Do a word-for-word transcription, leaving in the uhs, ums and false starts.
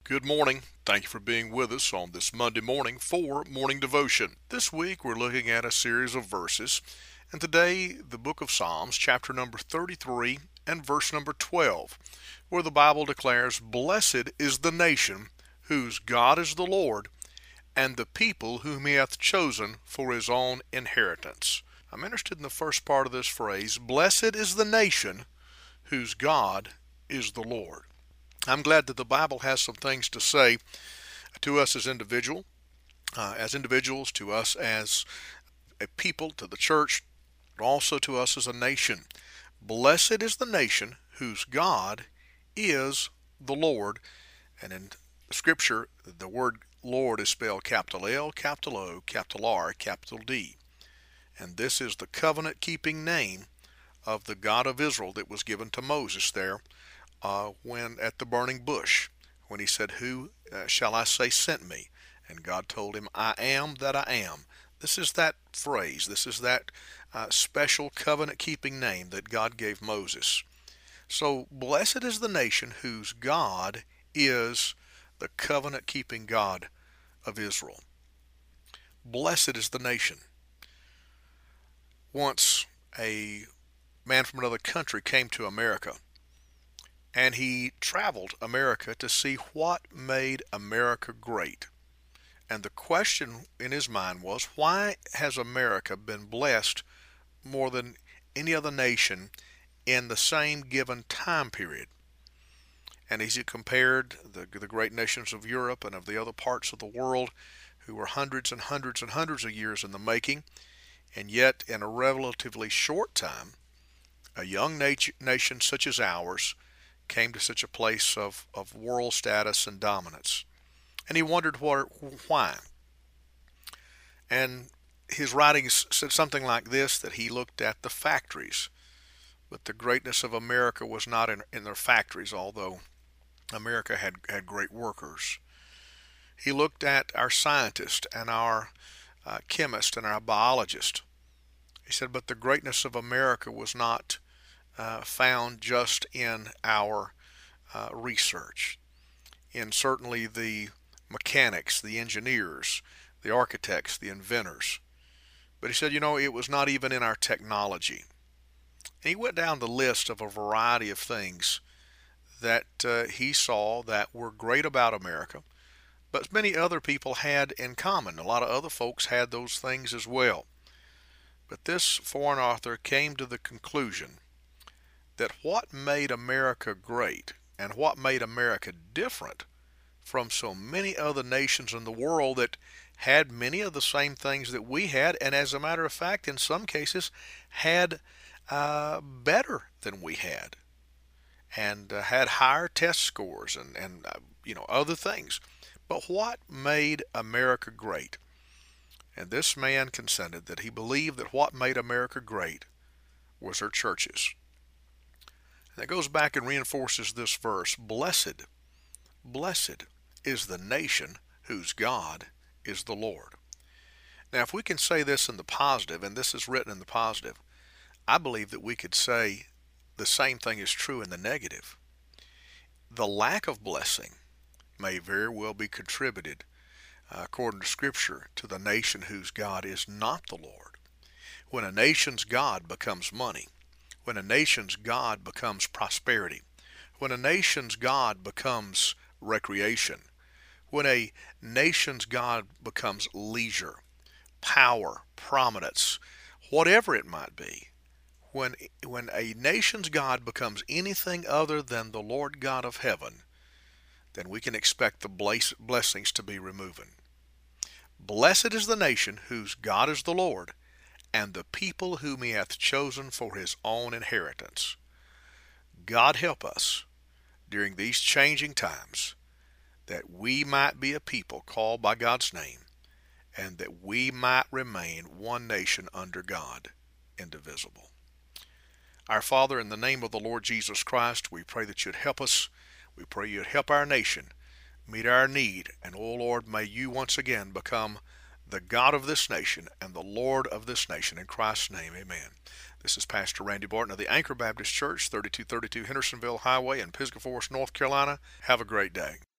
Good morning. Thank you for being with us on this Monday morning for Morning Devotion. This week we're looking at a series of verses, and today the book of Psalms, chapter number thirty-three and verse number twelve, where the Bible declares, "Blessed is the nation whose God is the Lord, and the people whom he hath chosen for his own inheritance." I'm interested in the first part of this phrase, "Blessed is the nation whose God is the Lord." I'm glad that the Bible has some things to say to us as individual, uh, as individuals, to us as a people, to the church, but also to us as a nation. Blessed is the nation whose God is the Lord. And in Scripture, the word Lord is spelled capital L, capital O, capital R, capital D. And this is the covenant-keeping name of the God of Israel that was given to Moses there uh, when at the burning bush, when he said, "Who uh, shall I say sent me?" And God told him, "I am that I am." This is that phrase. This is that uh, special covenant-keeping name that God gave Moses. So blessed is the nation whose God is the covenant-keeping God of Israel. Blessed is the nation. Once a man from another country came to America, and he traveled America to see what made America great. And the question in his mind was, why has America been blessed more than any other nation in the same given time period? And as he compared the, the great nations of Europe and of the other parts of the world, who were hundreds and hundreds and hundreds of years in the making, and yet in a relatively short time, a young nat- nation such as ours came to such a place of, of world status and dominance. And he wondered what, why. And his writings said something like this, that he looked at the factories, but the greatness of America was not in, in their factories, although America had, had great workers. He looked at our scientists and our uh, chemists and our biologists. He said, but the greatness of America was not uh, found just in our uh, research, in certainly the mechanics, the engineers, the architects, the inventors. But he said, you know, it was not even in our technology. And he went down the list of a variety of things that uh, he saw that were great about America, but many other people had in common. A lot of other folks had those things as well. But this foreign author came to the conclusion that what made America great and what made America different from so many other nations in the world that had many of the same things that we had, and as a matter of fact, in some cases, had uh, better than we had, and uh, had higher test scores and, and uh, you know, other things. But what made America great? And this man consented that he believed that what made America great was her churches. And it goes back and reinforces this verse, Blessed, blessed is the nation whose God is the Lord. Now, if we can say this in the positive, and this is written in the positive, I believe that we could say the same thing is true in the negative. The lack of blessing may very well be contributed, uh, according to Scripture, to the nation whose God is not the Lord. When a nation's God becomes money, when a nation's God becomes prosperity, when a nation's God becomes recreation, when a nation's God becomes leisure, power, prominence, whatever it might be, when, when a nation's God becomes anything other than the Lord God of heaven, then we can expect the bless, blessings to be removing. Blessed is the nation whose God is the Lord, and the people whom he hath chosen for his own inheritance. God help us during these changing times, that we might be a people called by God's name, and that we might remain one nation under God, indivisible. Our Father, in the name of the Lord Jesus Christ, we pray that you'd help us. We pray you'd help our nation meet our need. And, oh Lord, may you once again become the God of this nation and the Lord of this nation. In Christ's name, amen. This is Pastor Randy Barton of the Anchor Baptist Church, thirty-two thirty-two Hendersonville Highway in Pisgah Forest, North Carolina. Have a great day.